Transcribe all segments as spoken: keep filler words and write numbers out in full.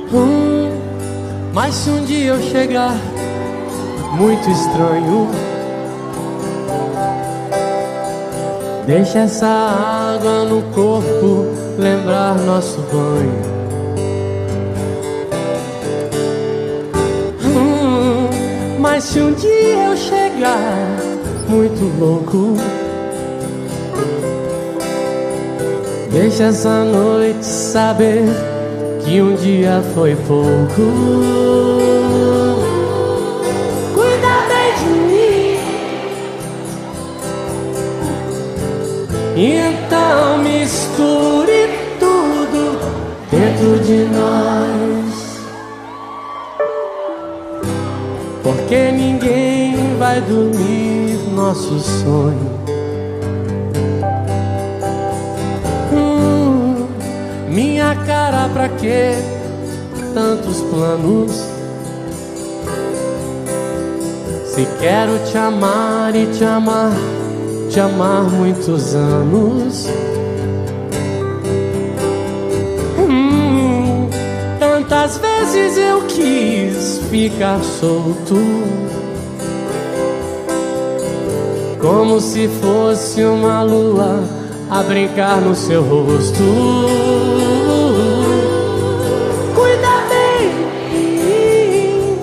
hum, Mas se um dia eu chegar muito estranho, deixa essa água no corpo lembrar nosso banho. hum, Mas se um dia eu chegar muito louco, deixa essa noite saber que um dia foi pouco. Cuida bem de mim, e então misture tudo dentro de nós, porque ninguém vai dormir nosso sonho. Minha cara, pra que tantos planos? Se quero te amar e te amar, te amar muitos anos. hum, Tantas vezes eu quis ficar solto, como se fosse uma lua a brincar no seu rosto. Cuida bem de mim,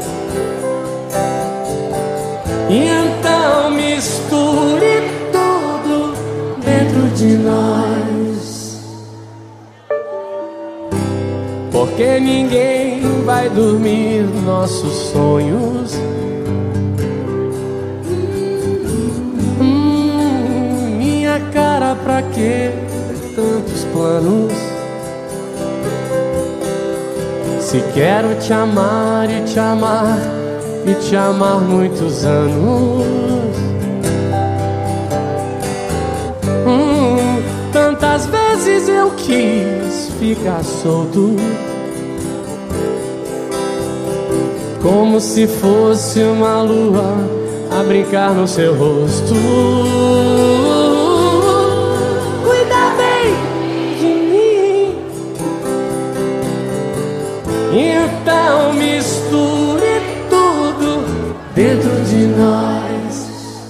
e então misture tudo dentro de nós, porque ninguém vai dormir nossos sonhos. Cara, pra que tantos planos? Se quero te amar e te amar e te amar muitos anos. hum, Tantas vezes eu quis ficar solto, como se fosse uma lua a brincar no seu rosto. Então misture tudo dentro de nós,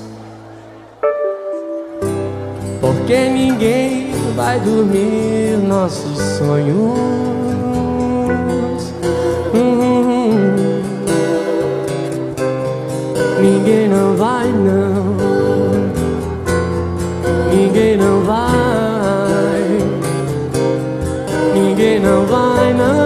porque ninguém vai dormir nossos sonhos. hum, Ninguém não vai, não. Ninguém não vai. Ninguém não vai, não.